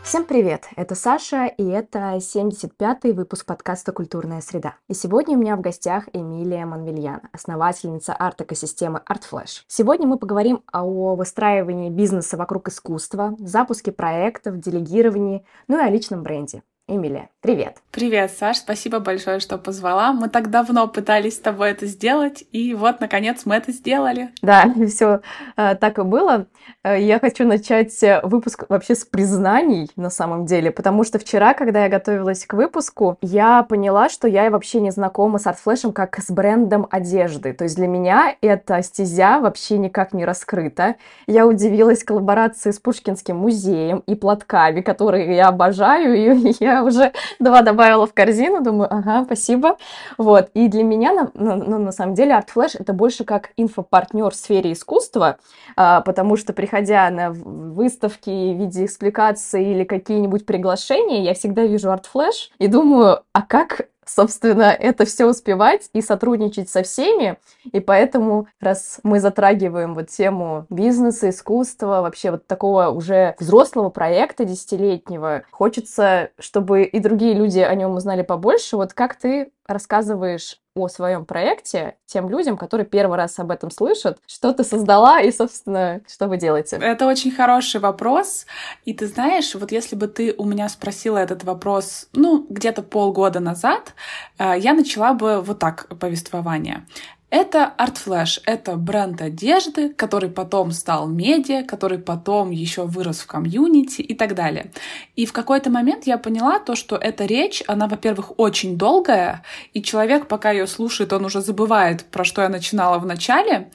Всем привет! Это Саша, и это 75-й выпуск подкаста «Культурная среда». И сегодня у меня в гостях Эмилия Манвельян, основательница арт-экосистемы ArtFlash. Сегодня мы поговорим о выстраивании бизнеса вокруг искусства, запуске проектов, делегировании, ну и о личном бренде. Эмилия, привет! Привет, Саш, спасибо большое, что позвала. Мы так давно пытались с тобой это сделать, и вот, наконец, мы это сделали. Да, все так и было. Я хочу начать выпуск вообще с признаний, на самом деле, потому что вчера, когда я готовилась к выпуску, я поняла, что я вообще не знакома с ArtFlash как с брендом одежды. То есть для меня эта стезя вообще никак не раскрыта. Я удивилась коллаборации с Пушкинским музеем и платками, которые я обожаю, и я уже 2 добавила в корзину, думаю, ага, спасибо. Вот, и для меня, на самом деле, ArtFlash — это больше как инфопартнер в сфере искусства, потому что, приходя на выставки в виде экспликации или какие-нибудь приглашения, я всегда вижу ArtFlash и думаю, а как, собственно, это все успевать и сотрудничать со всеми. И поэтому, раз мы затрагиваем вот тему бизнеса, искусства, вообще вот такого уже взрослого проекта десятилетнего, хочется, чтобы и другие люди о нем узнали побольше. Вот как ты рассказываешь о своем проекте тем людям, которые первый раз об этом слышат, что ты создала и, собственно, что вы делаете? Это очень хороший вопрос. И ты знаешь, вот если бы ты у меня спросила этот вопрос, где-то полгода назад, я начала бы вот так повествование. Это ArtFlash, это бренд одежды, который потом стал медиа, который потом еще вырос в комьюнити и так далее. И в какой-то момент я поняла то, что эта речь, она, во-первых, очень долгая, и человек, пока ее слушает, он уже забывает, про что я начинала в начале.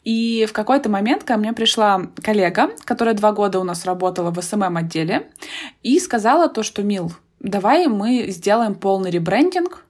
И в какой-то момент ко мне пришла коллега, которая 2 года у нас работала в SMM-отделе, и сказала то, что, Мил, давай мы сделаем полный ребрендинг.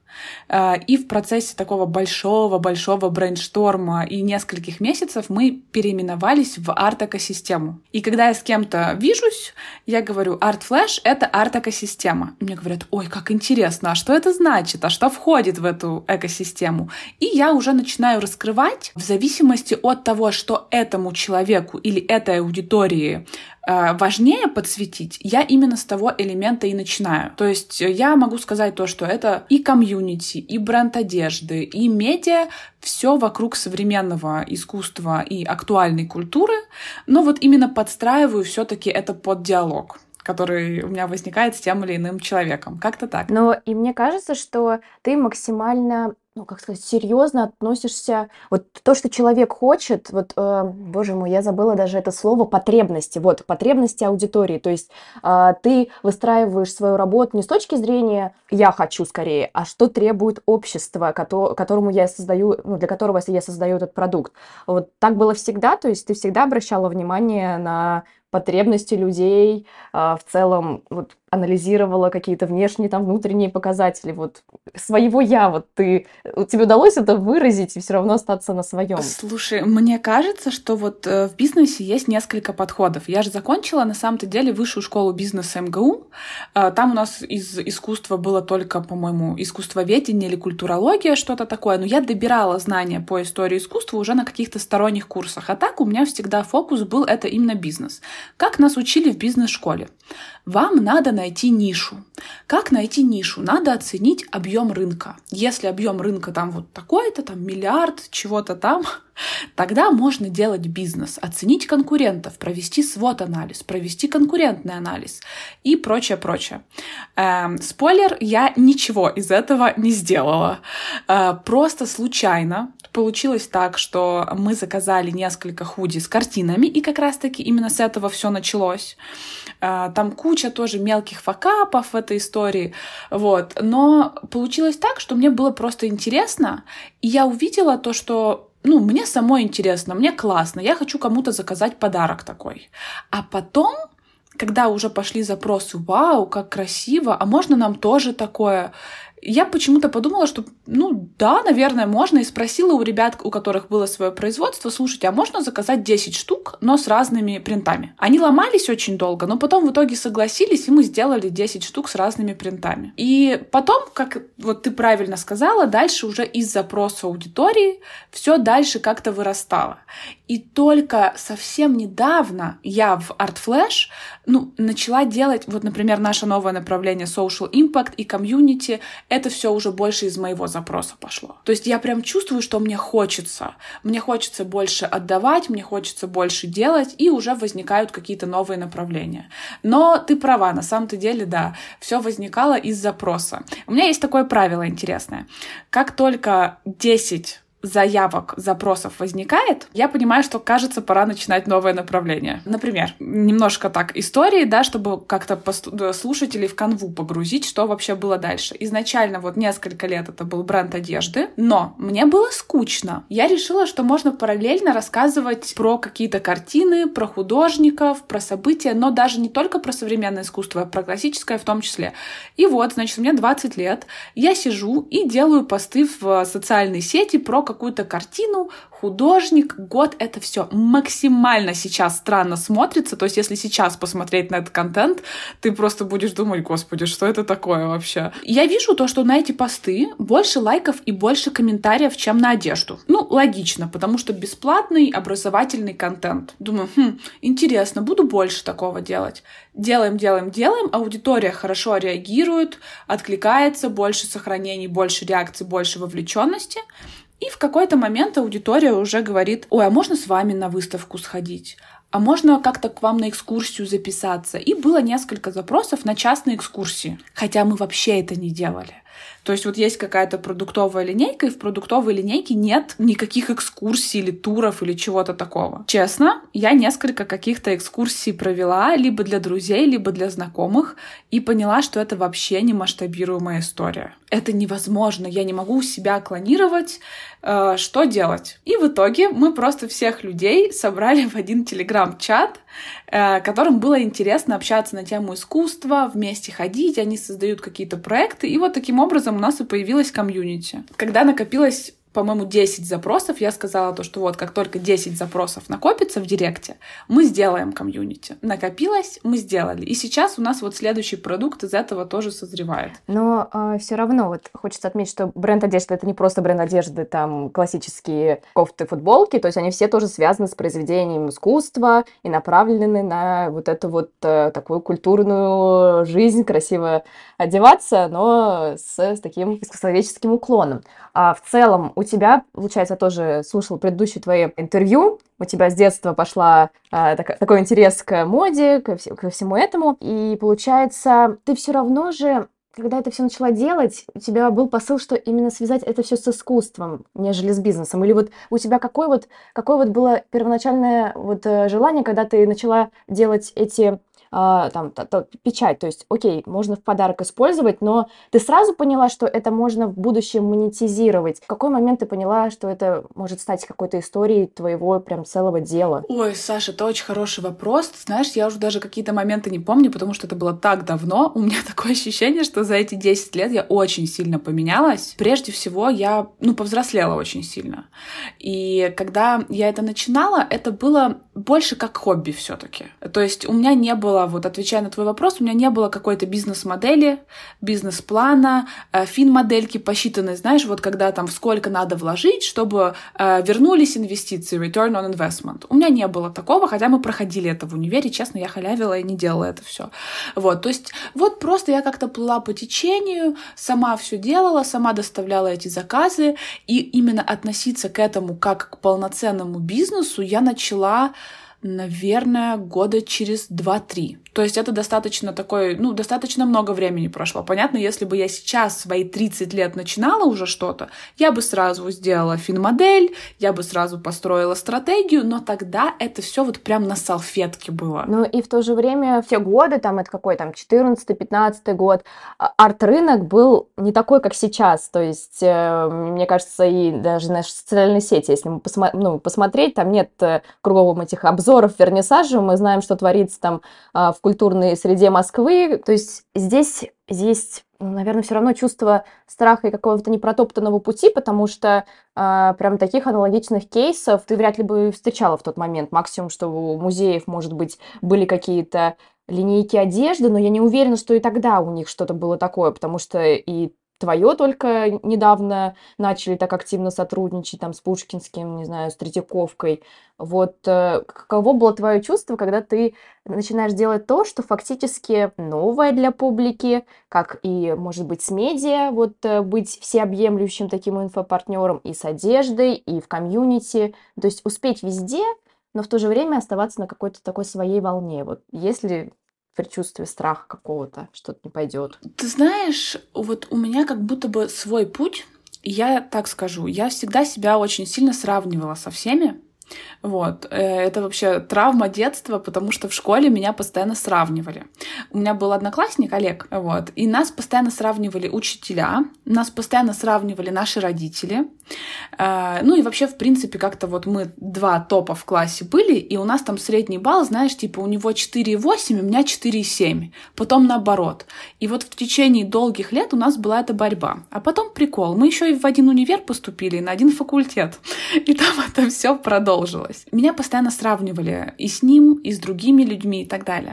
И в процессе такого большого брейншторма и нескольких месяцев мы переименовались в арт-экосистему. И когда я с кем-то вижусь, я говорю, ArtFlash — это арт-экосистема. И мне говорят, ой, как интересно, а что это значит, а что входит в эту экосистему? И я уже начинаю раскрывать в зависимости от того, что этому человеку или этой аудитории важнее подсветить, я именно с того элемента и начинаю. То есть я могу сказать то, что это и комьюнити, и бренд одежды, и медиа, все вокруг современного искусства и актуальной культуры, но вот именно подстраиваю все-таки это под диалог, который у меня возникает с тем или иным человеком. Как-то так. Но и мне кажется, что ты максимально, серьезно относишься. Вот то, что человек хочет, боже мой, я забыла даже это слово потребности. Вот, потребности аудитории. То есть ты выстраиваешь свою работу не с точки зрения «я хочу скорее», а что требует общество, которому я создаю, для которого я создаю этот продукт. Вот так было всегда, то есть ты всегда обращала внимание на потребности людей, в целом анализировала какие-то внешние, внутренние показатели. Своего «я», тебе удалось это выразить и все равно остаться на своем? Слушай, мне кажется, что в бизнесе есть несколько подходов. Я же закончила, на самом-то деле, высшую школу бизнеса МГУ. Там у нас из искусства было только, по-моему, искусствоведение или культурология, что-то такое. Но я добирала знания по истории искусства уже на каких-то сторонних курсах. А так у меня всегда фокус был это именно бизнес. Как нас учили в бизнес-школе? Вам надо найти нишу. Как найти нишу? Надо оценить объем рынка. Если объем рынка такой-то, миллиард, чего-то там, тогда можно делать бизнес, оценить конкурентов, провести свод-анализ, провести конкурентный анализ и прочее. Спойлер, я ничего из этого не сделала. Просто случайно получилось так, что мы заказали несколько худи с картинами, и как раз-таки именно с этого все началось. Там куча тоже мелких факапов в этой истории, но получилось так, что мне было просто интересно, и я увидела то, что мне самой интересно, мне классно, я хочу кому-то заказать подарок такой. А потом, когда уже пошли запросы, вау, как красиво, а можно нам тоже такое? Я почему-то подумала, что, ну да, наверное, можно, и спросила у ребят, у которых было свое производство: слушайте, а можно заказать 10 штук, но с разными принтами? Они ломались очень долго, но потом в итоге согласились, и мы сделали 10 штук с разными принтами. И потом, как вот ты правильно сказала, дальше уже из запроса аудитории все дальше как-то вырастало. И только совсем недавно я в ArtFlash начала делать, вот, например, наше новое направление Social Impact и Community, это все уже больше из моего запроса пошло. То есть я прям чувствую, что мне хочется больше отдавать, мне хочется больше делать, и уже возникают какие-то новые направления. Но ты права, на самом-то деле, да, все возникало из запроса. У меня есть такое правило интересное. Как только 10 запросов возникает, я понимаю, что, кажется, пора начинать новое направление. Например, немножко так истории, да, чтобы как-то слушателей в канву погрузить, что вообще было дальше. Изначально вот несколько лет это был бренд одежды, но мне было скучно. Я решила, что можно параллельно рассказывать про какие-то картины, про художников, про события, но даже не только про современное искусство, а про классическое в том числе. И вот, значит, мне 20 лет, я сижу и делаю посты в социальной сети про какую-то картину, художник, год. Это все максимально сейчас странно смотрится. То есть, если сейчас посмотреть на этот контент, ты просто будешь думать: господи, что это такое вообще? Я вижу то, что на эти посты больше лайков и больше комментариев, чем на одежду. Ну, логично, потому что бесплатный образовательный контент. Думаю, интересно, буду больше такого делать. Делаем, аудитория хорошо реагирует, откликается, больше сохранений, больше реакций, больше вовлеченности. И в какой-то момент аудитория уже говорит: ой, а можно с вами на выставку сходить? А можно как-то к вам на экскурсию записаться? И было несколько запросов на частные экскурсии, хотя мы вообще это не делали. То есть вот есть какая-то продуктовая линейка, и в продуктовой линейке нет никаких экскурсий или туров или чего-то такого. Честно, я несколько каких-то экскурсий провела либо для друзей, либо для знакомых, и поняла, что это вообще не масштабируемая история. Это невозможно, я не могу себя клонировать. Что делать? И в итоге мы просто всех людей собрали в один телеграм-чат, которым было интересно общаться на тему искусства, вместе ходить, они создают какие-то проекты, и вот таким образом у нас и появилась комьюнити. Когда накопилось, по-моему, 10 запросов, я сказала то, что вот как только 10 запросов накопится в директе, мы сделаем комьюнити. Накопилось, мы сделали. И сейчас у нас вот следующий продукт из этого тоже созревает. Но все равно вот хочется отметить, что бренд одежды — это не просто бренд одежды, там классические кофты, футболки, то есть они все тоже связаны с произведением искусства и направлены на вот эту вот такую культурную жизнь, красиво одеваться, но с таким искусствоведческим уклоном. А в целом у тебя, получается, я тоже слушала предыдущие твои интервью, у тебя с детства пошла такой интерес к моде, ко всему этому, и получается, ты все равно же, когда это все начала делать, у тебя был посыл, что именно связать это все с искусством, нежели с бизнесом. Или вот у тебя какое вот было первоначальное вот желание, когда ты начала делать эти печать, то есть, окей, можно в подарок использовать, но ты сразу поняла, что это можно в будущем монетизировать. В какой момент ты поняла, что это может стать какой-то историей твоего прям целого дела? Ой, Саша, это очень хороший вопрос. Ты знаешь, я уже даже какие-то моменты не помню, потому что это было так давно. У меня такое ощущение, что за эти 10 лет я очень сильно поменялась. Прежде всего, я, повзрослела очень сильно. И когда я это начинала, это было больше как хобби все-таки. То есть у меня не было, вот отвечая на твой вопрос, у меня не было какой-то бизнес-модели, бизнес-плана, фин-модельки посчитанной, знаешь, вот когда там сколько надо вложить, чтобы вернулись инвестиции, return on investment. У меня не было такого, хотя мы проходили это в универе, честно, я халявила и не делала это все. Вот, то есть вот просто я как-то плыла по течению, сама все делала, сама доставляла эти заказы, и именно относиться к этому как к полноценному бизнесу я начала, наверное, года через 2-3. То есть это достаточно достаточно много времени прошло. Понятно, если бы я сейчас в свои 30 лет начинала уже что-то, я бы сразу сделала фин-модель, я бы сразу построила стратегию, но тогда это все вот прям на салфетке было. Ну и в то же время все годы, это какой 14-15 год, арт-рынок был не такой, как сейчас. То есть, мне кажется, и даже наши социальные сети, если мы посмотреть, там нет кругом этих обзоров, вернисажей, мы знаем, что творится там в культурной среде Москвы. То есть здесь есть, наверное, все равно чувство страха и какого-то непротоптанного пути, потому что прям таких аналогичных кейсов ты вряд ли бы встречала в тот момент. Максимум, что у музеев, может быть, были какие-то линейки одежды, но я не уверена, что и тогда у них что-то было такое, потому что и твое только недавно начали так активно сотрудничать там с Пушкинским, не знаю, с Третьяковкой. Вот каково было твое чувство, когда ты начинаешь делать то, что фактически новое для публики, как и, может быть, с медиа, вот быть всеобъемлющим таким инфопартнером и с одеждой, и в комьюнити, то есть успеть везде, но в то же время оставаться на какой-то такой своей волне. Вот если предчувствие страха какого-то, что-то не пойдет. Ты знаешь, вот у меня как будто бы свой путь. Я так скажу, я всегда себя очень сильно сравнивала со всеми. Вот. Это вообще травма детства, потому что в школе меня постоянно сравнивали. У меня был одноклассник, Олег, вот, и нас постоянно сравнивали учителя, нас постоянно сравнивали наши родители. Ну и вообще, в принципе, как-то вот мы 2 топа в классе были, и у нас там средний балл, знаешь, типа у него 4,8, у меня 4,7. Потом наоборот. И вот в течение долгих лет у нас была эта борьба. А потом прикол, мы еще и в один универ поступили, на один факультет. И там это все продолжилось. Меня постоянно сравнивали и с ним, и с другими людьми и так далее.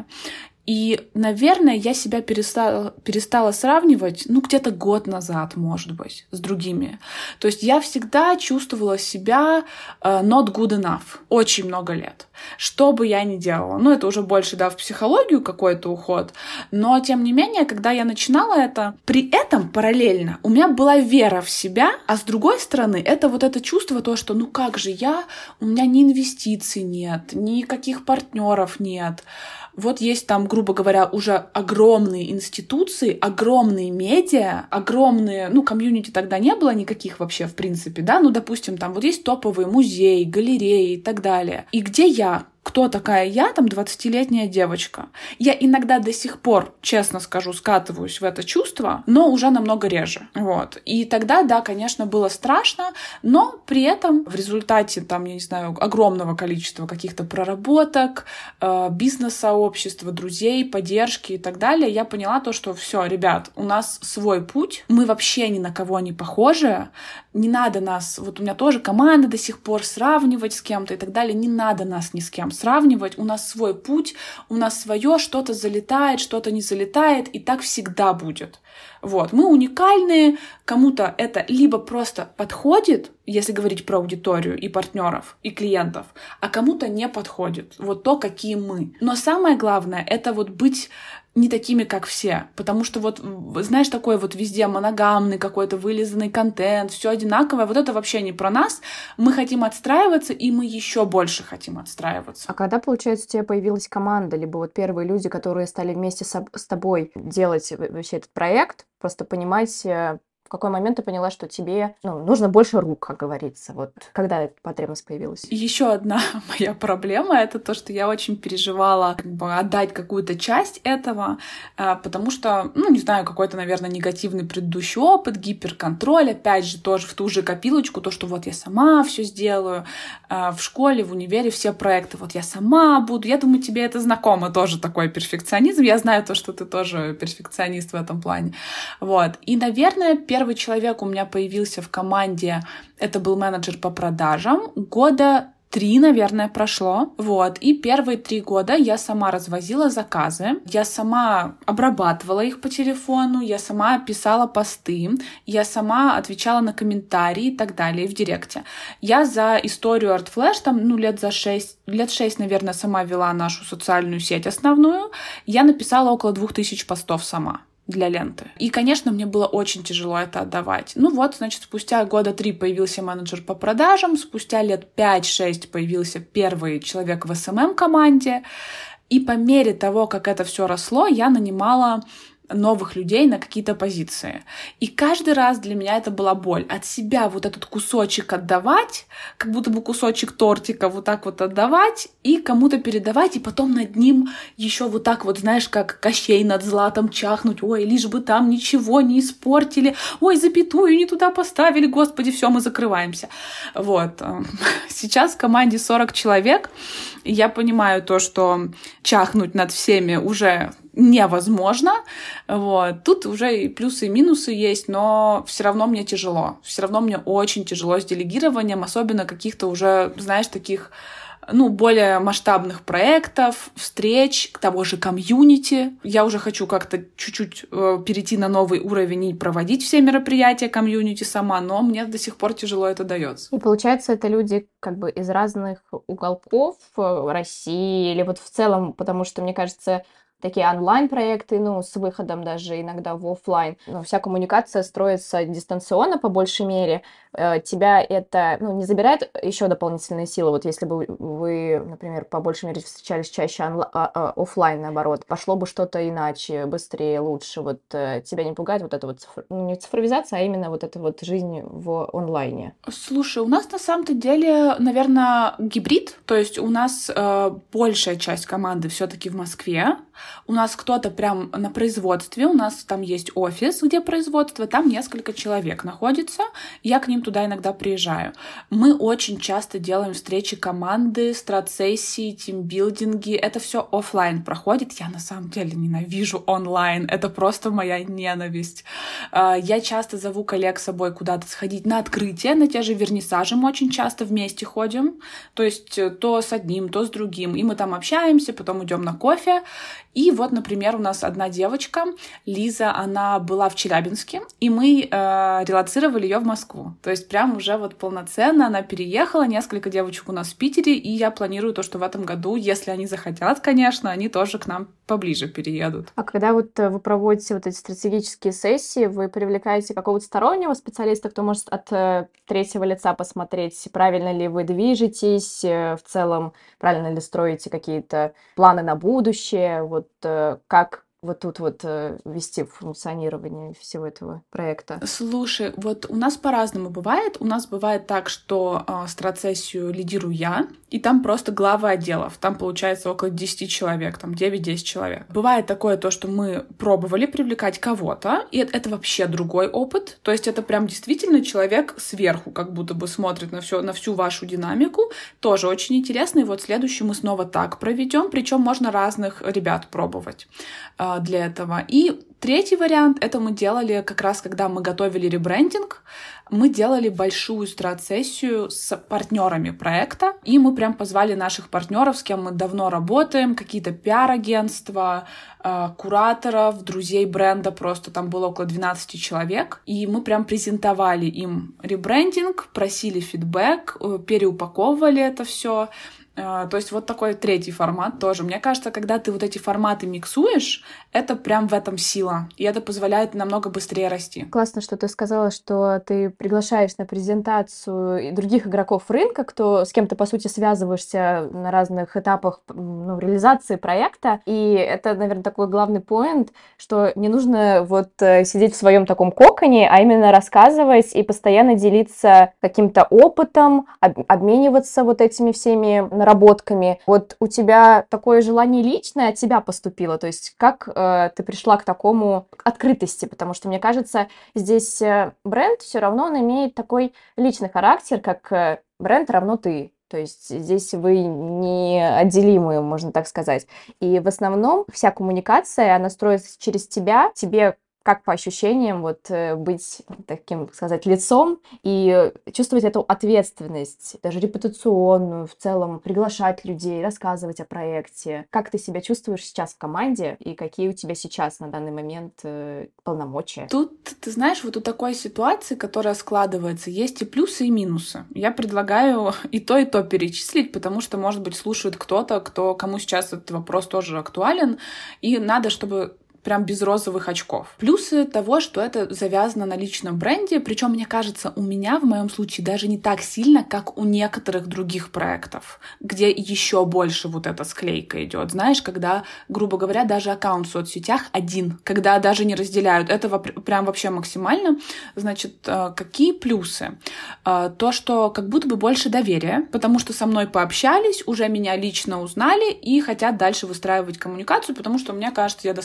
И, наверное, я себя перестала сравнивать, ну, где-то год назад, может быть, с другими. То есть я всегда чувствовала себя not good enough очень много лет. Что бы я ни делала. Ну, это уже больше, да, в психологию какой-то уход. Но, тем не менее, когда я начинала это, при этом параллельно у меня была вера в себя, а с другой стороны, это вот это чувство, то, что, ну, как же у меня ни инвестиций нет, никаких партнеров нет. Вот есть там, грубо говоря, уже огромные институции, огромные медиа, огромные, ну, комьюнити тогда не было никаких вообще, в принципе, да, ну, допустим, там вот есть топовые музеи, галереи и так далее. И где я? Кто такая я, там, 20-летняя девочка? Я иногда до сих пор, честно скажу, скатываюсь в это чувство, но уже намного реже. Вот. И тогда, да, конечно, было страшно, но при этом в результате, там, я не знаю, огромного количества каких-то проработок, бизнес-сообщества, друзей, поддержки и так далее, я поняла то, что все, ребят, у нас свой путь, мы вообще ни на кого не похожи, не надо нас, вот у меня тоже команда до сих пор сравнивать с кем-то и так далее, не надо нас ни с кем сравнивать, у нас свой путь, у нас свое, что-то залетает, что-то не залетает, и так всегда будет. Вот, мы уникальные, кому-то это либо просто подходит, если говорить про аудиторию и партнеров, и клиентов, а кому-то не подходит. Вот то, какие мы. Но самое главное, это вот быть не такими, как все. Потому что вот, знаешь, такой вот везде моногамный какой-то вылизанный контент, все одинаковое. Вот это вообще не про нас. Мы хотим отстраиваться, и мы еще больше хотим отстраиваться. А когда, получается, у тебя появилась команда, либо вот первые люди, которые стали вместе с тобой делать вообще этот проект, просто понимать, в какой момент ты поняла, что тебе нужно больше рук, как говорится. Вот когда эта потребность появилась? Еще одна моя проблема — это то, что я очень переживала отдать какую-то часть этого, потому что, не знаю, какой-то, наверное, негативный предыдущий опыт, гиперконтроль, опять же, тоже в ту же копилочку, то, что вот я сама все сделаю, в школе, в универе все проекты, вот я сама буду. Я думаю, тебе это знакомо, тоже такой перфекционизм. Я знаю то, что ты тоже перфекционист в этом плане. Вот. И, наверное, первый человек у меня появился в команде, это был менеджер по продажам, года 3, наверное, прошло. Вот. И первые 3 года я сама развозила заказы, я сама обрабатывала их по телефону, я сама писала посты, я сама отвечала на комментарии и так далее в директе. Я за историю ArtFlash там, лет 6, наверное, сама вела нашу социальную сеть основную. Я написала около 2000 постов сама для ленты. И, конечно, мне было очень тяжело это отдавать. Значит, спустя года 3 появился менеджер по продажам, спустя лет 5-6 появился первый человек в SMM-команде. И по мере того, как это все росло, я нанимала новых людей на какие-то позиции. И каждый раз для меня это была боль. От себя вот этот кусочек отдавать, как будто бы кусочек тортика вот так вот отдавать и кому-то передавать, и потом над ним еще вот так вот, знаешь, как Кощей над златом чахнуть. Ой, лишь бы там ничего не испортили. Ой, запятую не туда поставили. Господи, все, мы закрываемся. Вот. Сейчас в команде 40 человек. И я понимаю то, что чахнуть над всеми уже невозможно. Вот. Тут уже и плюсы, и минусы есть, но все равно мне тяжело. Все равно мне очень тяжело с делегированием, особенно каких-то уже, знаешь, таких более масштабных проектов, встреч, того же комьюнити. Я уже хочу как-то чуть-чуть перейти на новый уровень и проводить все мероприятия комьюнити сама, но мне до сих пор тяжело это дается. И получается, это люди как бы из разных уголков России или вот в целом, потому что, мне кажется, такие онлайн-проекты, с выходом даже иногда в офлайн. Вся коммуникация строится дистанционно по большей мере. Тебя это, не забирает еще дополнительные силы. Вот если бы вы, например, по большей мере встречались чаще офлайн, наоборот, пошло бы что-то иначе, быстрее, лучше. Вот тебя не пугает вот эта вот, не цифровизация, а именно вот эта вот жизнь в онлайне? Слушай, у нас на самом-то деле, наверное, гибрид. То есть у нас большая часть команды все-таки в Москве. У нас кто-то прям на производстве, у нас там есть офис, где производство, там несколько человек находится, я к ним туда иногда приезжаю. Мы очень часто делаем встречи команды, страт-сессии, тимбилдинги, это все офлайн проходит. Я на самом деле ненавижу онлайн, это просто моя ненависть. Я часто зову коллег с собой куда-то сходить на открытие, на те же вернисажи мы очень часто вместе ходим, то есть то с одним, то с другим, и мы там общаемся, потом идем на кофе. И вот, например, у нас одна девочка, Лиза, она была в Челябинске, и мы релоцировали ее в Москву. То есть прям уже вот полноценно она переехала, несколько девочек у нас в Питере, и я планирую то, что в этом году, если они захотят, конечно, они тоже к нам поближе переедут. А когда вот вы проводите вот эти стратегические сессии, вы привлекаете какого-то стороннего специалиста, кто может от третьего лица посмотреть, правильно ли вы движетесь, в целом, правильно ли строите какие-то планы на будущее, вот как вот тут вот вести функционирование всего этого проекта? Слушай, вот у нас по-разному бывает. У нас бывает так, что страт-сессию лидирую я, и там просто главы отделов. Там получается около 10 человек, там 9-10 человек. Бывает такое то, что мы пробовали привлекать кого-то, и это вообще другой опыт. То есть это прям действительно человек сверху, как будто бы смотрит на всю вашу динамику. Тоже очень интересно. И вот следующий мы снова так проведем, причем можно разных ребят пробовать для этого. И третий вариант, это мы делали как раз, когда мы готовили ребрендинг, мы делали большую страт-сессию с партнерами проекта, и мы прям позвали наших партнеров, с кем мы давно работаем, какие-то пиар-агентства, кураторов, друзей бренда, просто там было около 12 человек, и мы прям презентовали им ребрендинг, просили фидбэк, переупаковывали это все. То есть вот такой третий формат тоже. Мне кажется, когда ты вот эти форматы миксуешь, это прям в этом сила. И это позволяет намного быстрее расти. Классно, что ты сказала, что ты приглашаешь на презентацию и других игроков рынка, с кем ты, по сути, связываешься на разных этапах реализации проекта. И это, наверное, такой главный поинт, что не нужно вот сидеть в своем таком коконе, а именно рассказывать и постоянно делиться каким-то опытом, обмениваться вот этими всеми наработками. Вот у тебя такое желание личное от тебя поступило, то есть как ты пришла к такому открытости, потому что, мне кажется, здесь бренд все равно он имеет такой личный характер, как бренд равно ты. То есть здесь вы неотделимы, можно так сказать. И в основном вся коммуникация, она строится через тебя, тебе как по ощущениям вот быть таким, сказать, лицом и чувствовать эту ответственность, даже репутационную, в целом приглашать людей, рассказывать о проекте. Как ты себя чувствуешь сейчас в команде и какие у тебя сейчас на данный момент полномочия? Тут, ты знаешь, вот у такой ситуации, которая складывается, есть и плюсы, и минусы. Я предлагаю и то перечислить, потому что, может быть, слушает кто-то, кому сейчас этот вопрос тоже актуален, и надо, чтобы прям без розовых очков. Плюсы того, что это завязано на личном бренде, причем, мне кажется, у меня в моем случае даже не так сильно, как у некоторых других проектов, где еще больше вот эта склейка идет. Знаешь, когда, грубо говоря, даже аккаунт в соцсетях один, когда даже не разделяют, это прям вообще максимально. Значит, какие плюсы? То, что как будто бы больше доверия, потому что со мной пообщались, уже меня лично узнали и хотят дальше выстраивать коммуникацию, потому что, мне кажется, я достаточно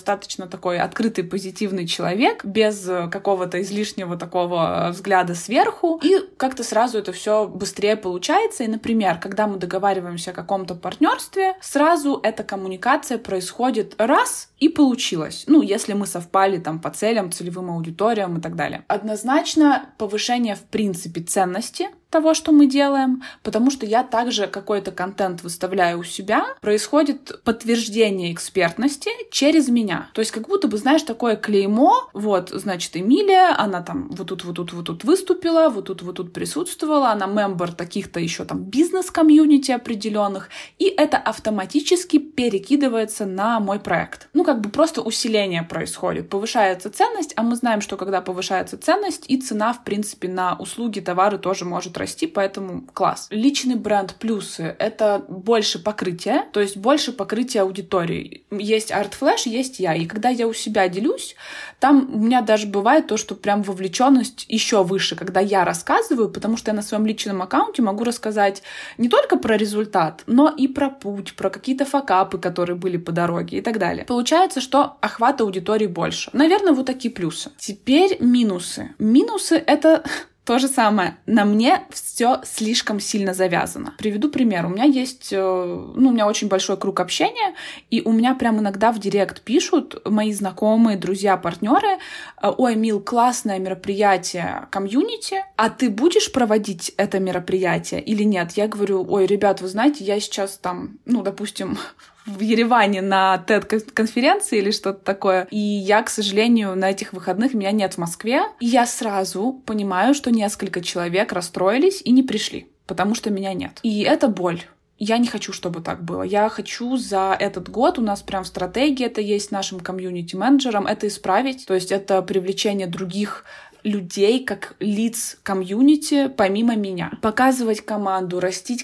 такой открытый, позитивный человек, без какого-то излишнего такого взгляда сверху, и как-то сразу это все быстрее получается. И, например, когда мы договариваемся о каком-то партнерстве, сразу эта коммуникация происходит раз и получилось. Ну, если мы совпали там по целям, целевым аудиториям и так далее. Однозначно повышение, в принципе, ценности того, что мы делаем, потому что я также какой-то контент выставляю у себя, происходит подтверждение экспертности через меня. То есть как будто бы, знаешь, такое клеймо, вот, значит, Эмилия, она там вот тут выступила, вот тут присутствовала, она мембер таких-то еще там бизнес-комьюнити определенных, и это автоматически перекидывается на мой проект. Ну, как бы просто усиление происходит, повышается ценность, а мы знаем, что когда повышается ценность, и цена, в принципе, на услуги, товары тоже может расти, поэтому класс. Личный бренд плюсы — это больше покрытия, то есть больше покрытия аудитории. Есть ArtFlash, есть я, и когда я у себя делюсь, там у меня даже бывает то, что прям вовлеченность еще выше, когда я рассказываю, потому что я на своем личном аккаунте могу рассказать не только про результат, но и про путь, про какие-то факапы, которые были по дороге и так далее. Получается, что охват аудитории больше. Наверное, вот такие плюсы. Теперь минусы. Минусы — это то же самое. На мне все слишком сильно завязано. Приведу пример. У меня есть, у меня очень большой круг общения, и у меня прям иногда в директ пишут мои знакомые, друзья, партнеры: ой, Мил, классное мероприятие комьюнити, а ты будешь проводить это мероприятие или нет? Я говорю: ой, ребят, вы знаете, я сейчас там, допустим, в Ереване на TED-конференции или что-то такое. И я, к сожалению, на этих выходных меня нет в Москве. И я сразу понимаю, что несколько человек расстроились и не пришли, потому что меня нет. И это боль. Я не хочу, чтобы так было. Я хочу за этот год, у нас прям в стратегии это есть нашим комьюнити-менеджерам, это исправить. То есть это привлечение других людей как лиц комьюнити помимо меня. Показывать команду, растить,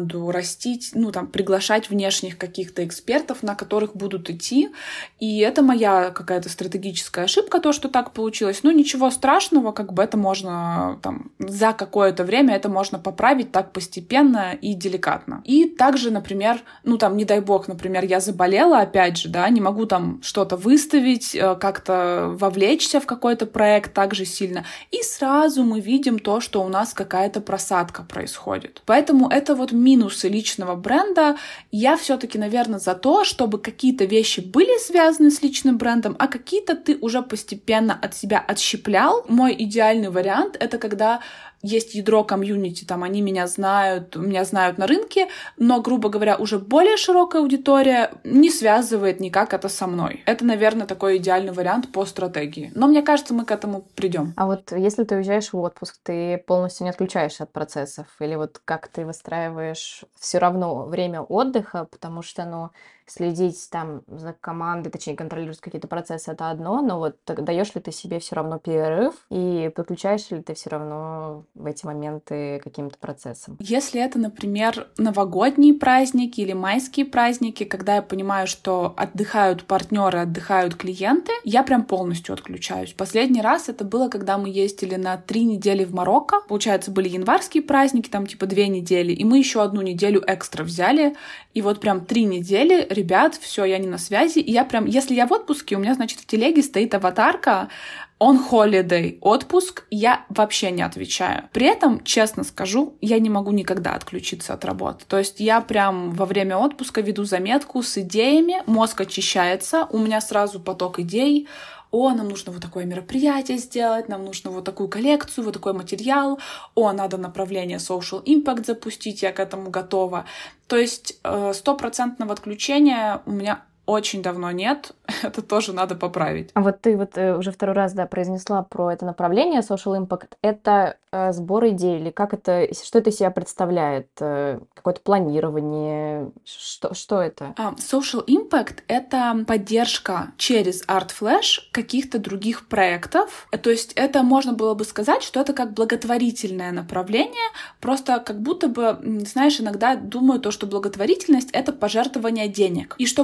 приглашать внешних каких-то экспертов, на которых будут идти. И это моя какая-то стратегическая ошибка, то, что так получилось. Но ничего страшного, как бы это можно за какое-то время это можно поправить так постепенно и деликатно. И также, например, не дай бог, например, я заболела, опять же, не могу что-то выставить, как-то вовлечься в какой-то проект так же сильно. И сразу мы видим то, что у нас какая-то просадка происходит. Поэтому это вот минусы личного бренда. Я все-таки, наверное, за то, чтобы какие-то вещи были связаны с личным брендом, а какие-то ты уже постепенно от себя отщеплял. Мой идеальный вариант — это когда есть ядро комьюнити, они меня знают на рынке, но, грубо говоря, уже более широкая аудитория не связывает никак это со мной. Это, наверное, такой идеальный вариант по стратегии. Но мне кажется, мы к этому придем. А вот если ты уезжаешь в отпуск, ты полностью не отключаешься от процессов? Или вот как ты выстраиваешь все равно время отдыха, потому что, следить за командой, точнее, контролировать какие-то процессы — это одно, но вот даешь ли ты себе все равно перерыв и подключаешься ли ты все равно в эти моменты к каким-то процессам? Если это, например, новогодние праздники или майские праздники, когда я понимаю, что отдыхают партнеры, отдыхают клиенты, я прям полностью отключаюсь. Последний раз это было, когда мы ездили на 3 недели в Марокко. Получается, были январские праздники, 2 недели, и мы еще 1 неделю экстра взяли, и вот прям 3 недели, ребят, все, я не на связи, и я прям, если я в отпуске, у меня, значит, в телеге стоит аватарка on holiday, отпуск, я вообще не отвечаю. При этом, честно скажу, я не могу никогда отключиться от работы. То есть я прям во время отпуска веду заметку с идеями, мозг очищается, у меня сразу поток идей. Нам нужно вот такое мероприятие сделать, нам нужно вот такую коллекцию, вот такой материал, надо направление social impact запустить, я к этому готова. То есть 100% отключения у меня очень давно нет, это тоже надо поправить. А вот ты уже второй раз, произнесла про это направление Social Impact. Это сбор идей или что это из себя представляет? Какое-то планирование? Что это? Social Impact — это поддержка через ArtFlash каких-то других проектов. То есть это можно было бы сказать, что это как благотворительное направление, просто как будто бы, знаешь, иногда думаю то, что благотворительность — это пожертвование денег. И чтобы не было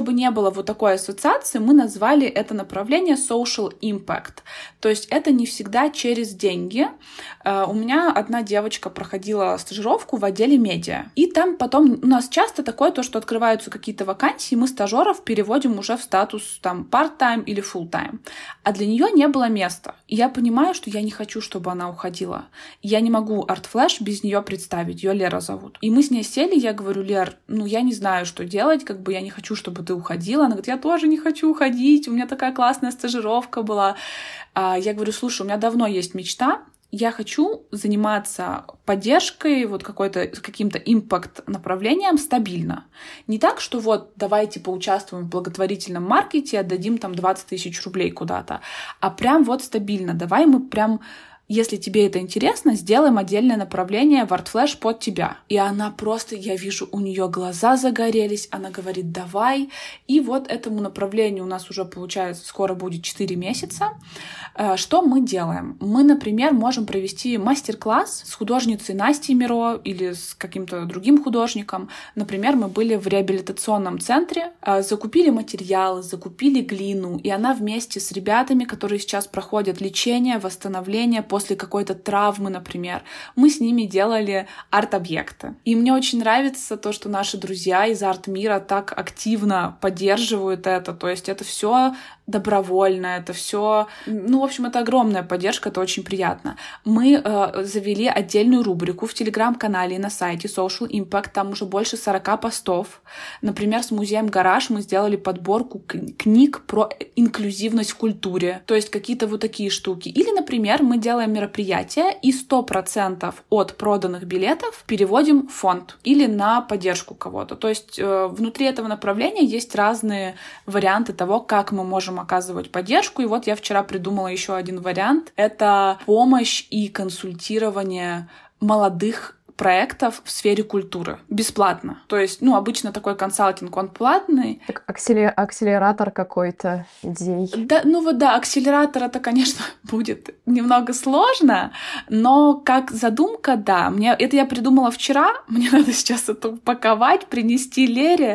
было вот такой ассоциации, мы назвали это направление social impact. То есть это не всегда через деньги. У меня одна девочка проходила стажировку в отделе медиа. И там потом у нас часто такое, то, что открываются какие-то вакансии, мы стажеров переводим уже в статус там part-time или full-time. А для нее не было места. И я понимаю, что я не хочу, чтобы она уходила. Я не могу ArtFlash без нее представить. Ее Лера зовут. И мы с ней сели, я говорю: Лер, я не знаю, что делать, я не хочу, чтобы ты уходила. Она говорит: я тоже не хочу уходить, у меня такая классная стажировка была. Я говорю: слушай, у меня давно есть мечта, я хочу заниматься поддержкой, каким-то импакт-направлением стабильно. Не так, что давайте поучаствуем в благотворительном маркете, отдадим там 20 тысяч рублей куда-то, а прям стабильно. Давай мы прям, если тебе это интересно, сделаем отдельное направление в ArtFlash под тебя. И она просто, я вижу, у нее глаза загорелись, она говорит: давай. И этому направлению у нас уже, получается, скоро будет 4 месяца. Что мы делаем? Мы, например, можем провести мастер-класс с художницей Настей Миро или с каким-то другим художником. Например, мы были в реабилитационном центре, закупили материалы, закупили глину, и она вместе с ребятами, которые сейчас проходят лечение, восстановление после какой-то травмы, например, мы с ними делали арт-объекты. И мне очень нравится то, что наши друзья из арт-мира так активно поддерживают это. То есть это все добровольно, это все... в общем, это огромная поддержка, это очень приятно. Мы завели отдельную рубрику в Телеграм-канале и на сайте Social Impact, там уже больше 40 постов. Например, с музеем «Гараж» мы сделали подборку книг про инклюзивность в культуре, то есть какие-то такие штуки. Или, например, мы делаем мероприятие и 100% от проданных билетов переводим в фонд или на поддержку кого-то. То есть внутри этого направления есть разные варианты того, как мы можем оказывать поддержку. И я вчера придумала еще один вариант. Это помощь и консультирование молодых проектов в сфере культуры. Бесплатно. То есть, обычно такой консалтинг, он платный. Так акселератор какой-то идей. Да, акселератор это, конечно, будет немного сложно, но как задумка, да. Это я придумала вчера, мне надо сейчас это упаковать, принести Лере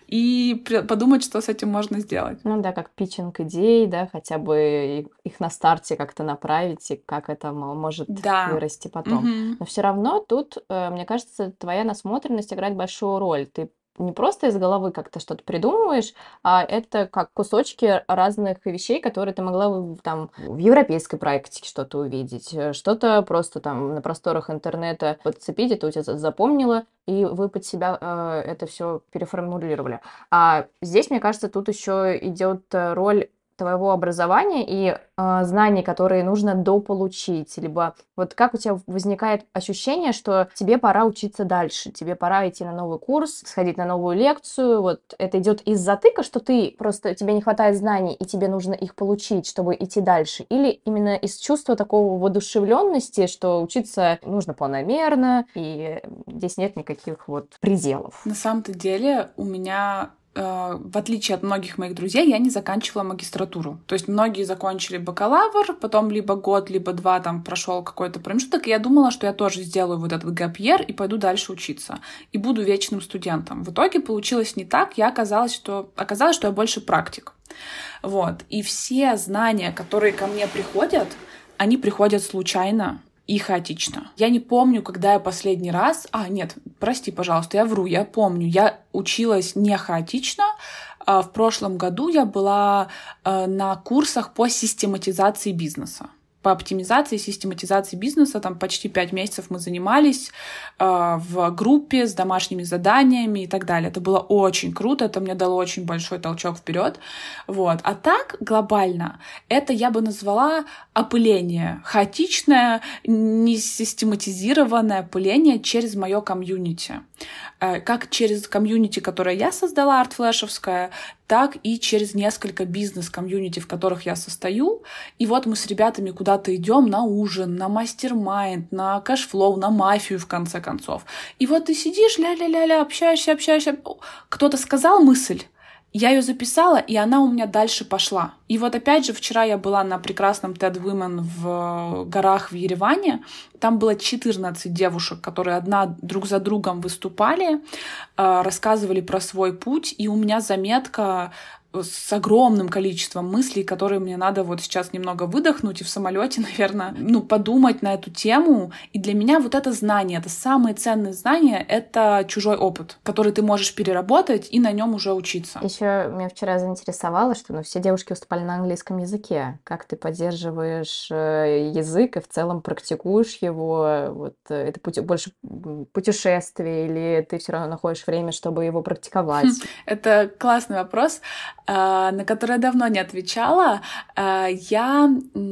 и подумать, что с этим можно сделать. Да, как питчинг идей, да, хотя бы их на старте как-то направить, и как это может вырасти потом. Но все равно тут, мне кажется, твоя насмотренность играет большую роль. Ты не просто из головы как-то что-то придумываешь, а это как кусочки разных вещей, которые ты могла в европейской практике что-то увидеть, что-то просто на просторах интернета подцепить, это у тебя запомнило, и вы под себя это все переформулировали. А здесь, мне кажется, тут еще идет роль твоего образования и знаний, которые нужно дополучить, либо как у тебя возникает ощущение, что тебе пора учиться дальше, тебе пора идти на новый курс, сходить на новую лекцию, это идет из затыка, что тебе не хватает знаний, и тебе нужно их получить, чтобы идти дальше, или именно из чувства такого воодушевленности, что учиться нужно планомерно, и здесь нет никаких пределов. На самом-то деле у меня... в отличие от многих моих друзей, я не заканчивала магистратуру. То есть многие закончили бакалавр, потом либо год, либо 2 прошел какой-то промежуток, и я думала, что я тоже сделаю этот gap year и пойду дальше учиться. И буду вечным студентом. В итоге получилось не так. Оказалось, что я больше практик. И все знания, которые ко мне приходят, они приходят случайно и хаотично. Я не помню, когда я последний раз... Нет, прости, пожалуйста, я вру, я помню. Я училась не хаотично. В прошлом году я была на курсах по систематизации бизнеса. По оптимизации, систематизации бизнеса. Там почти 5 месяцев мы занимались в группе с домашними заданиями и так далее. Это было очень круто, это мне дало очень большой толчок вперед. А так, глобально, это я бы назвала опыление. Хаотичное, несистематизированное опыление через мое комьюнити. Как через комьюнити, которое я создала, артфлэшевское, так и через несколько бизнес-комьюнити, в которых я состою. И мы с ребятами куда-то идем на ужин, на мастер-майнд, на кэшфлоу, на мафию, в конце концов. И ты сидишь, ля-ля-ля-ля, общаешься. Кто-то сказал мысль, я ее записала, и она у меня дальше пошла. И опять же, вчера я была на прекрасном TED Women в горах в Ереване. Там было 14 девушек, которые одна друг за другом выступали, рассказывали про свой путь. И у меня заметка с огромным количеством мыслей, которые мне надо вот сейчас немного выдохнуть и в самолете, наверное, подумать на эту тему. И для меня вот это знание, это самые ценные знания, это чужой опыт, который ты можешь переработать и на нем уже учиться. Еще меня вчера заинтересовало, что все девушки выступали на английском языке. Как ты поддерживаешь язык и в целом практикуешь его? Вот это больше путешествие или ты все равно находишь время, чтобы его практиковать? Это классный вопрос, на который я давно не отвечала. Я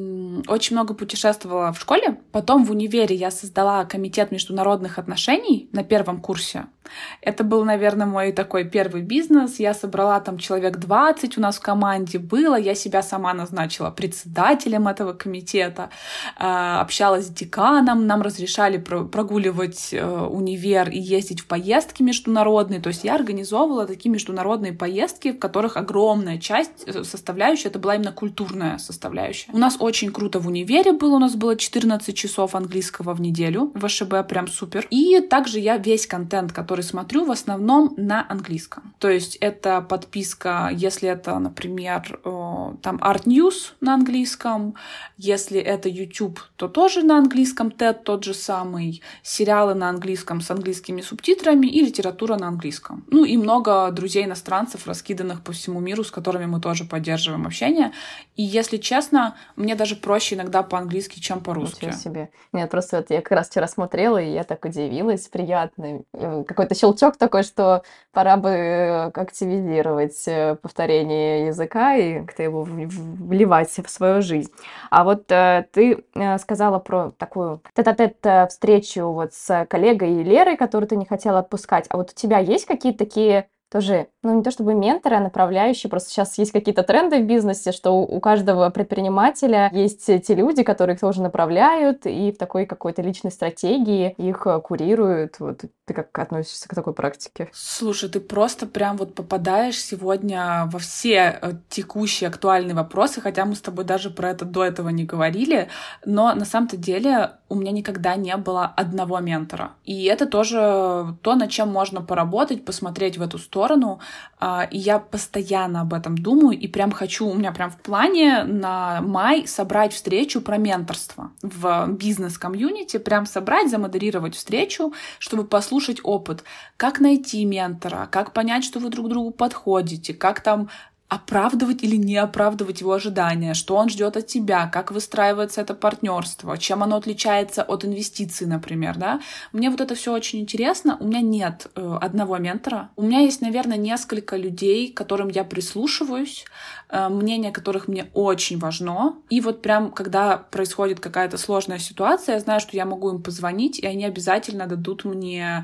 очень много путешествовала в школе. Потом в универе я создала комитет международных отношений на первом курсе. Это был, наверное, мой такой первый бизнес. Я собрала там человек 20 у нас в команде было. Я себя сама назначила председателем этого комитета. Общалась с деканом. Нам разрешали прогуливать универ и ездить в поездки международные. То есть я организовывала такие международные поездки, в которых огромная часть составляющая, это была именно культурная составляющая. У нас очень круто в универе было. У нас было 14 часов английского в неделю. ВШБ прям супер. И также я весь контент, который смотрю, в основном на английском. То есть это подписка, если это, например, там Art News на английском, если это YouTube, то тоже на английском, TED тот же самый, сериалы на английском с английскими субтитрами и литература на английском. И много друзей-иностранцев, раскиданных по всему миру, с которыми мы тоже поддерживаем общение. И, если честно, мне даже проще иногда по-английски, чем по-русски. Ничего себе. Нет, просто я как раз вчера смотрела, и я так удивилась, приятно. Какой-то щелчок такой, что пора бы активизировать повторение языка и как-то его вливать в свою жизнь. А вот ты сказала про такую тет-а-тет встречу вот с коллегой Лерой, которую ты не хотела отпускать. А вот у тебя есть какие-то такие тоже, не то чтобы менторы, а направляющие, просто сейчас есть какие-то тренды в бизнесе, что у каждого предпринимателя есть те люди, которые их тоже направляют, и в такой какой-то личной стратегии их курируют. Вот ты как относишься к такой практике? Слушай, ты просто прям вот попадаешь сегодня во все текущие актуальные вопросы, хотя мы с тобой даже про это до этого не говорили, но на самом-то деле у меня никогда не было одного ментора. И это тоже то, над чем можно поработать, посмотреть в эту сторону. И я постоянно об этом думаю, и прям хочу, у меня прям в плане на май собрать встречу про менторство в бизнес-комьюнити, прям собрать, замодерировать встречу, чтобы послушать опыт, как найти ментора, как понять, что вы друг другу подходите, как там оправдывать или не оправдывать его ожидания, что он ждет от тебя, как выстраивается это партнерство, чем оно отличается от инвестиций, например, да. Мне вот это все очень интересно. У меня нет одного ментора. У меня есть, наверное, несколько людей, к которым я прислушиваюсь, мнение которых мне очень важно. И вот прям, когда происходит какая-то сложная ситуация, я знаю, что я могу им позвонить, и они обязательно дадут мне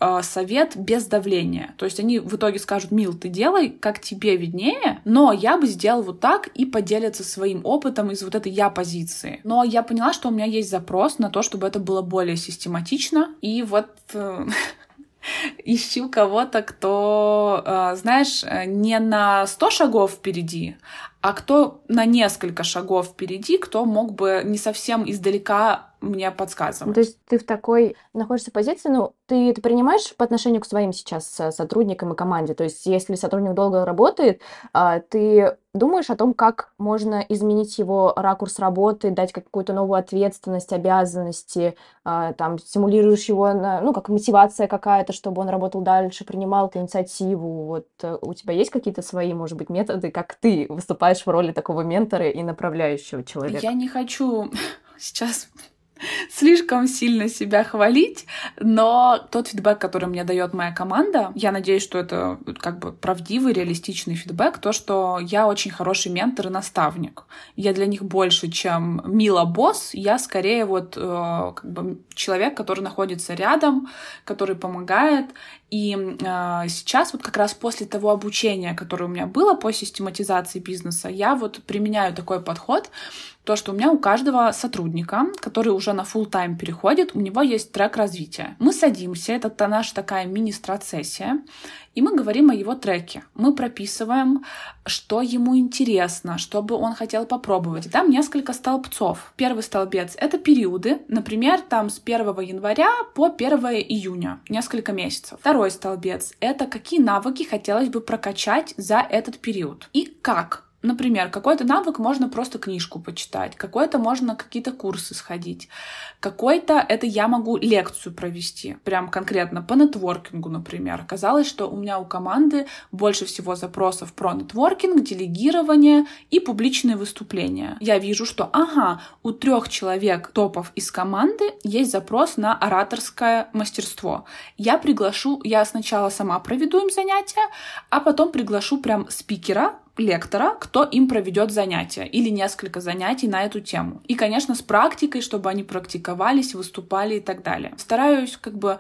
совет без давления. То есть они в итоге скажут: Мил, ты делай, как тебе виднее, но я бы сделал вот так, и поделятся своим опытом из вот этой я-позиции. Но я поняла, что у меня есть запрос на то, чтобы это было более систематично, и вот ищу кого-то, кто, знаешь, не на 100 шагов впереди, а кто на несколько шагов впереди, кто мог бы не совсем издалека мне подсказывать. То есть ты в такой находишься позиции, ты это принимаешь по отношению к своим сейчас сотрудникам и команде? То есть если сотрудник долго работает, ты думаешь о том, как можно изменить его ракурс работы, дать какую-то новую ответственность, обязанности, там, стимулируешь его, как мотивация какая-то, чтобы он работал дальше, принимал эту инициативу. Вот у тебя есть какие-то свои, может быть, методы, как ты выступаешь в роли такого ментора и направляющего человека? Я не хочу сейчас слишком сильно себя хвалить, но тот фидбэк, который мне дает моя команда, я надеюсь, что это как бы правдивый, реалистичный фидбэк, то, что я очень хороший ментор и наставник. Я для них больше, чем Мила босс, я скорее вот как бы человек, который находится рядом, который помогает. И сейчас вот как раз после того обучения, которое у меня было по систематизации бизнеса, я вот применяю такой подход, то, что у меня у каждого сотрудника, который уже на full-time переходит, у него есть трек развития. Мы садимся, это наша такая мини-страцессия, и мы говорим о его треке. Мы прописываем, что ему интересно, что бы он хотел попробовать. Там несколько столбцов. Первый столбец — это периоды, например, там с 1 января по 1 июня, несколько месяцев. Второй столбец — это какие навыки хотелось бы прокачать за этот период и как. Например, какой-то навык можно просто книжку почитать, какой-то можно какие-то курсы сходить, какой-то это я могу лекцию провести, прям конкретно по нетворкингу, например. Оказалось, что у меня у команды больше всего запросов про нетворкинг, делегирование и публичные выступления. Я вижу, что у 3 человек топов из команды есть запрос на ораторское мастерство. Я сначала сама проведу им занятия, а потом приглашу прям спикера, лектора, кто им проведет занятия или несколько занятий на эту тему. И, конечно, с практикой, чтобы они практиковались, выступали и так далее. Стараюсь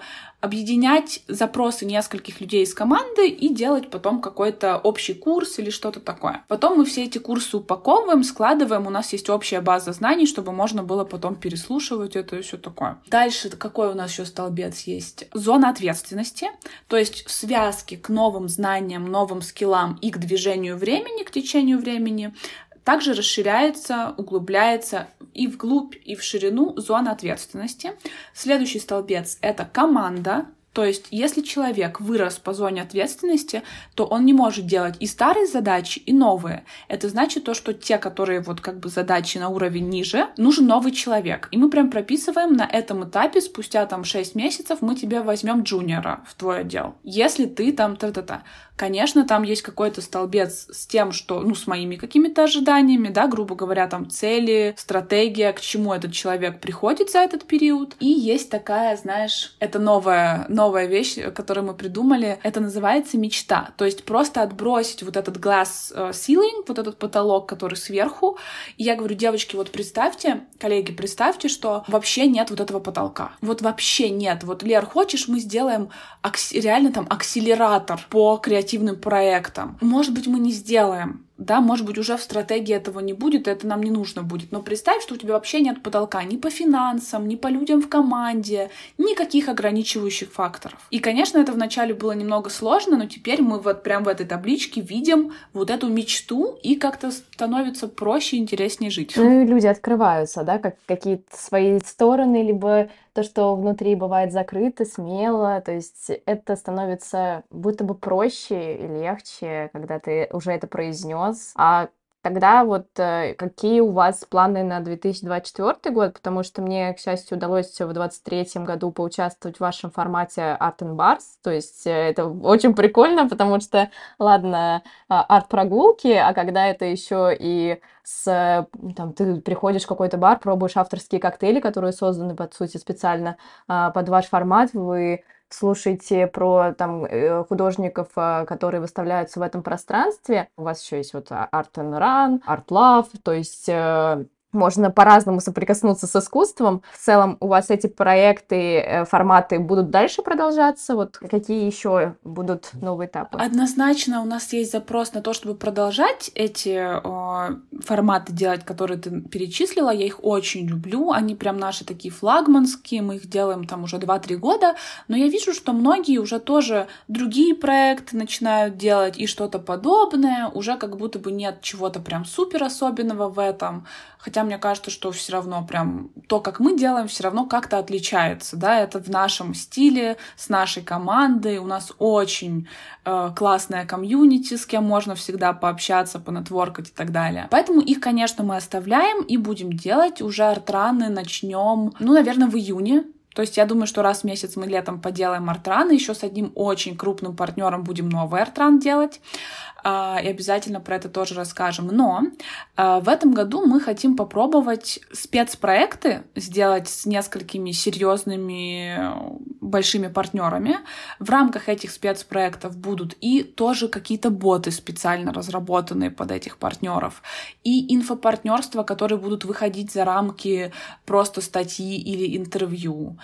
объединять запросы нескольких людей из команды и делать потом какой-то общий курс или что-то такое. Потом мы все эти курсы упаковываем, складываем, у нас есть общая база знаний, чтобы можно было потом переслушивать это и все такое. Дальше какой у нас еще столбец есть? Зона ответственности, то есть в связке к новым знаниям, новым скиллам и к движению времени, к течению времени, также расширяется, углубляется и вглубь, и в ширину зона ответственности. Следующий столбец — это команда. То есть, если человек вырос по зоне ответственности, то он не может делать и старые задачи, и новые. Это значит то, что те, которые задачи на уровень ниже, нужен новый человек. И мы прям прописываем на этом этапе, спустя 6 месяцев, мы тебе возьмем джуниора в твой отдел. Если ты Конечно, там есть какой-то столбец с тем, что, с моими какими-то ожиданиями, да, грубо говоря, там цели, стратегия, к чему этот человек приходит за этот период. И есть такая, это новая вещь, которую мы придумали, это называется мечта. То есть просто отбросить вот этот glass ceiling, вот этот потолок, который сверху. И я говорю, девочки, коллеги, представьте, что вообще нет вот этого потолка. Вот вообще нет. Вот, Лер, хочешь, мы сделаем реально акселератор по креативным проектам. Может быть, мы не сделаем. Да, может быть, уже в стратегии этого не будет, и это нам не нужно будет. Но представь, что у тебя вообще нет потолка ни по финансам, ни по людям в команде, никаких ограничивающих факторов. И, конечно, это вначале было немного сложно, но теперь мы прям в этой табличке видим вот эту мечту, и как-то становится проще и интереснее жить. Ну и люди открываются, да, как какие-то свои стороны, либо то, что внутри бывает закрыто, смело, то есть это становится будто бы проще и легче, когда ты уже это произнес. А тогда какие у вас планы на 2024 год? Потому что мне, к счастью, удалось в 2023 году поучаствовать в вашем формате Art and Bars. То есть это очень прикольно, потому что, ладно, арт-прогулки, а когда это еще и ты приходишь в какой-то бар, пробуешь авторские коктейли, которые созданы, по сути, специально под ваш формат, вы слушайте про художников, которые выставляются в этом пространстве. У вас еще есть Art and Run, Art Love, то есть можно по-разному соприкоснуться с искусством. В целом у вас эти проекты, форматы будут дальше продолжаться? Какие еще будут новые этапы? Однозначно у нас есть запрос на то, чтобы продолжать эти форматы делать, которые ты перечислила. Я их очень люблю. Они прям наши такие флагманские. Мы их делаем уже 2-3 года. Но я вижу, что многие уже тоже другие проекты начинают делать и что-то подобное. Уже как будто бы нет чего-то прям супер особенного в этом. Хотя мне кажется, что все равно прям то, как мы делаем, все равно как-то отличается, да, это в нашем стиле, с нашей командой, у нас очень классная комьюнити, с кем можно всегда пообщаться, понетворкать и так далее. Поэтому их, конечно, мы оставляем и будем делать, уже артраны начнем, наверное, в июне. То есть я думаю, что раз в месяц мы летом поделаем артраны, еще с одним очень крупным партнером будем новый артран делать. И обязательно про это тоже расскажем. Но в этом году мы хотим попробовать спецпроекты сделать с несколькими серьезными большими партнерами. В рамках этих спецпроектов будут и тоже какие-то боты специально разработанные под этих партнеров, и инфопартнерства, которые будут выходить за рамки просто статьи или интервью.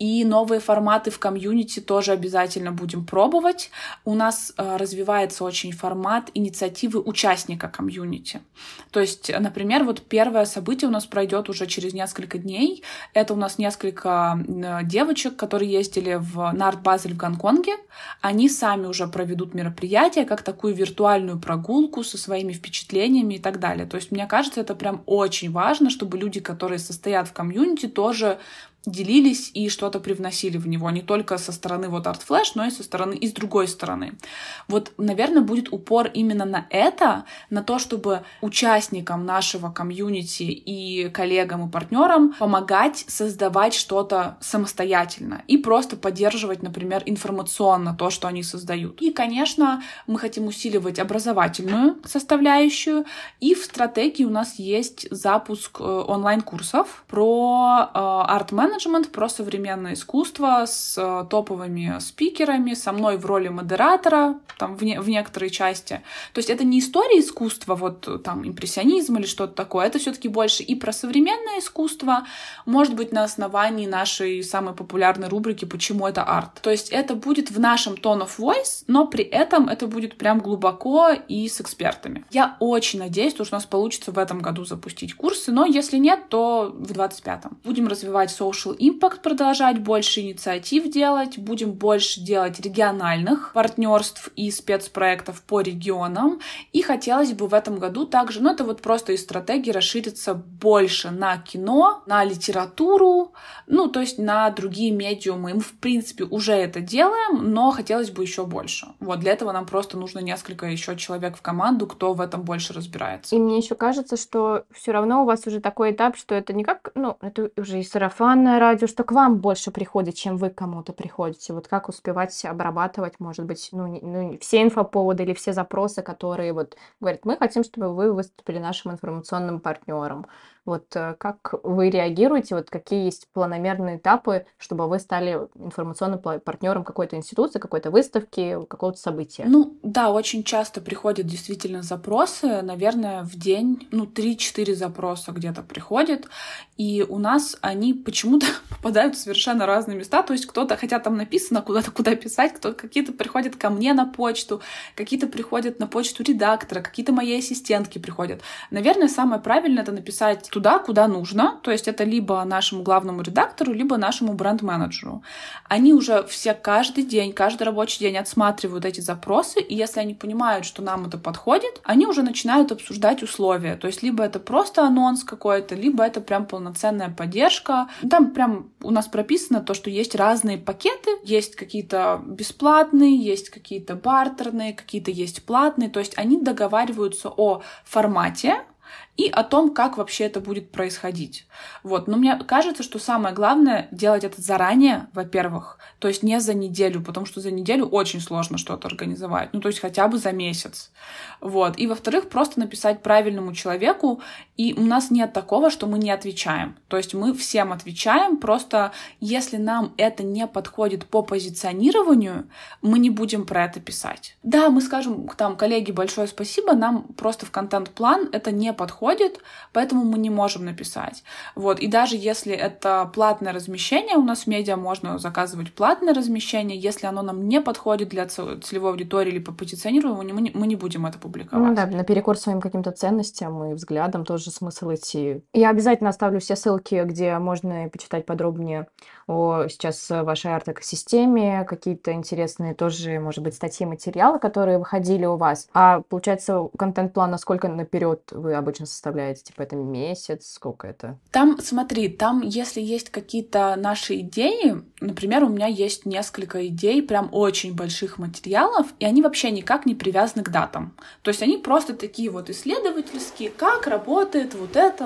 И новые форматы в комьюнити тоже обязательно будем пробовать. У нас развивается очень формат инициативы участника комьюнити. То есть, например, вот первое событие у нас пройдет уже через несколько дней. Это у нас несколько девочек, которые ездили на Арт-Базель в Гонконге. Они сами уже проведут мероприятие, как такую виртуальную прогулку со своими впечатлениями и так далее. То есть, мне кажется, это прям очень важно, чтобы люди, которые состоят в комьюнити, тоже делились и что-то привносили в него, не только со стороны вот ArtFlash, но и со стороны, и с другой стороны. Вот, наверное, будет упор именно на это, на то, чтобы участникам нашего комьюнити и коллегам и партнерам помогать создавать что-то самостоятельно и просто поддерживать, например, информационно то, что они создают. И, конечно, мы хотим усиливать образовательную составляющую, и в стратегии у нас есть запуск онлайн-курсов про арт-менеджмент, про современное искусство с топовыми спикерами, со мной в роли модератора, там, в некоторой части. То есть это не история искусства, вот там импрессионизм или что-то такое, это все-таки больше и про современное искусство, может быть, на основании нашей самой популярной рубрики «Почему это арт?». То есть это будет в нашем tone of voice, но при этом это будет прям глубоко и с экспертами. Я очень надеюсь, что у нас получится в этом году запустить курсы, но если нет, то в 25-м. Будем развивать social impact, продолжать больше инициатив делать, будем больше делать региональных партнерств и спецпроектов по регионам. И хотелось бы в этом году также, это вот просто из стратегии расшириться больше на кино, на литературу, то есть на другие медиумы. Мы, в принципе, уже это делаем, но хотелось бы еще больше. Вот для этого нам просто нужно несколько еще человек в команду, кто в этом больше разбирается. И мне еще кажется, что все равно у вас уже такой этап, что это не как, это уже и сарафанное радио, что к вам больше приходит, чем вы к кому-то приходите. Вот как успевать обрабатывать, может быть, все инфоповоды или все запросы, которые вот говорят, мы хотим, чтобы вы выступили нашим информационным партнером. Вот как вы реагируете, вот какие есть планомерные этапы, чтобы вы стали информационным партнером какой-то институции, какой-то выставки, какого-то события? Да, очень часто приходят действительно запросы, наверное, в день, 3-4 запроса где-то приходят, и у нас они почему-то попадают в совершенно разные места, то есть кто-то, хотя там написано куда писать, какие-то приходят ко мне на почту, какие-то приходят на почту редактора, какие-то мои ассистентки приходят. Наверное, самое правильное — это написать туда, куда нужно, то есть это либо нашему главному редактору, либо нашему бренд-менеджеру. Они уже все каждый день, каждый рабочий день отсматривают эти запросы, и если они понимают, что нам это подходит, они уже начинают обсуждать условия, то есть либо это просто анонс какой-то, либо это прям полноценная поддержка. Там прям у нас прописано то, что есть разные пакеты, есть какие-то бесплатные, есть какие-то бартерные, какие-то есть платные, то есть они договариваются о формате и о том, как вообще это будет происходить. Вот. Но мне кажется, что самое главное — делать это заранее, во-первых, то есть не за неделю, потому что за неделю очень сложно что-то организовать, то есть хотя бы за месяц. Вот. И, во-вторых, просто написать правильному человеку, и у нас нет такого, что мы не отвечаем. То есть мы всем отвечаем, просто если нам это не подходит по позиционированию, мы не будем про это писать. Да, мы скажем там: коллеги, большое спасибо, нам просто в контент-план это не подходит, поэтому мы не можем написать. Вот. И даже если это платное размещение, у нас в медиа можно заказывать платное размещение, если оно нам не подходит для целевой аудитории или по позиционированию, мы не будем это публиковать. Да, наперекор своим каким-то ценностям и взглядам тоже смысл идти. Я обязательно оставлю все ссылки, где можно почитать подробнее о сейчас вашей арт-экосистеме, какие-то интересные тоже, может быть, статьи, материалы, которые выходили у вас. А получается, контент-план насколько наперед вы обычно составляете? Типа это месяц? Сколько это? Там, смотри, если есть какие-то наши идеи, например, у меня есть несколько идей прям очень больших материалов, и они вообще никак не привязаны к датам. То есть они просто такие вот исследовательские, как работает вот это.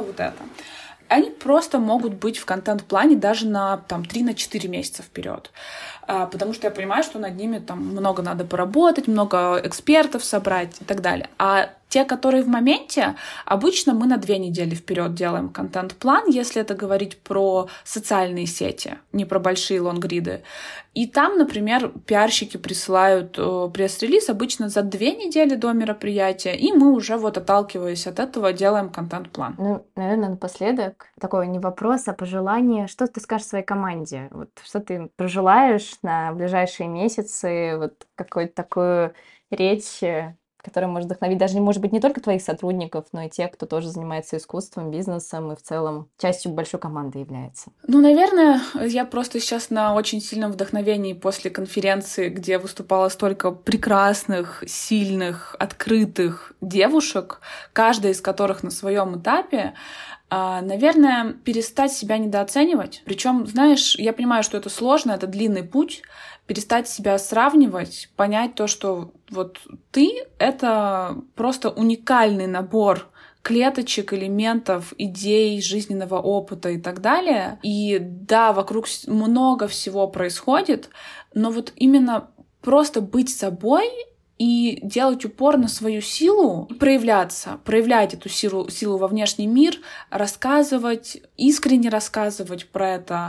Они просто могут быть в контент-плане даже на 3-4 месяца вперед. Потому что я понимаю, что над ними много надо поработать, много экспертов собрать и так далее. А Те, которые в моменте, обычно мы на 2 недели вперед делаем контент-план, если это говорить про социальные сети, не про большие лонгриды. И там, например, пиарщики присылают пресс-релиз обычно за 2 недели до мероприятия, и мы уже вот отталкиваясь от этого делаем контент-план. Ну, наверное, напоследок такой не вопрос, а пожелание. Что ты скажешь своей команде? Вот что ты пожелаешь на ближайшие месяцы? Вот какую-то такую речь, которая может вдохновить даже, может быть, не только твоих сотрудников, но и тех, кто тоже занимается искусством, бизнесом и в целом частью большой команды является. Ну, наверное, я просто сейчас на очень сильном вдохновении после конференции, где выступало столько прекрасных, сильных, открытых девушек, каждая из которых на своем этапе, наверное, перестать себя недооценивать. Причем, знаешь, я понимаю, что это сложно, это длинный путь, перестать себя сравнивать, понять то, что вот ты — это просто уникальный набор клеточек, элементов, идей, жизненного опыта и так далее. И да, вокруг много всего происходит, но вот именно просто быть собой и делать упор на свою силу, и проявляться, проявлять эту силу во внешний мир, рассказывать, искренне рассказывать про это.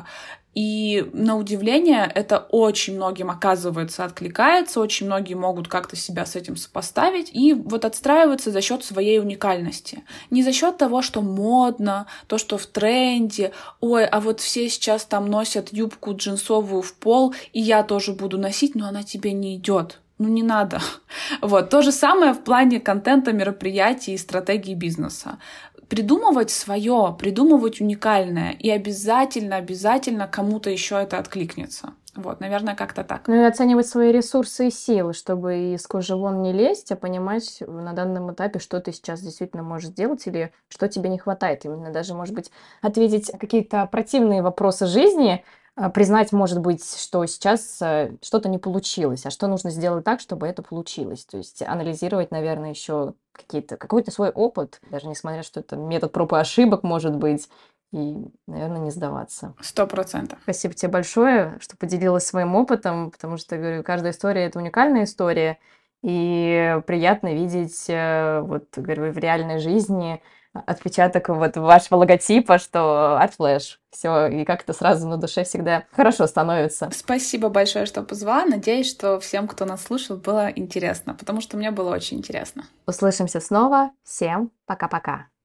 И на удивление это очень многим, оказывается, откликается, очень многие могут как-то себя с этим сопоставить и вот отстраиваться за счет своей уникальности. Не за счет того, что модно, то, что в тренде, ой, а вот все сейчас там носят юбку джинсовую в пол, и я тоже буду носить, но она тебе не идет. Ну, не надо. Вот. То же самое в плане контента, мероприятий и стратегии бизнеса. Придумывать свое, придумывать уникальное, и обязательно кому-то еще это откликнется. Вот, наверное, как-то так. Ну и оценивать свои ресурсы и силы, чтобы из кожи вон не лезть, а понимать на данном этапе, что ты сейчас действительно можешь сделать или что тебе не хватает. Именно даже, может быть, ответить на какие-то противные вопросы жизни, признать, может быть, что сейчас что-то не получилось, а что нужно сделать так, чтобы это получилось. То есть анализировать, наверное, еще какой-то свой опыт, даже несмотря, что это метод проб и ошибок, может быть, и, наверное, не сдаваться. 100%. Спасибо тебе большое, что поделилась своим опытом, потому что, говорю, каждая история — это уникальная история, и приятно видеть, вот, говорю, в реальной жизни отпечаток вот вашего логотипа, что ArtFlash. Все, и как-то сразу на душе всегда хорошо становится. Спасибо большое, что позвала. Надеюсь, что всем, кто нас слушал, было интересно, потому что мне было очень интересно. Услышимся снова. Всем пока-пока.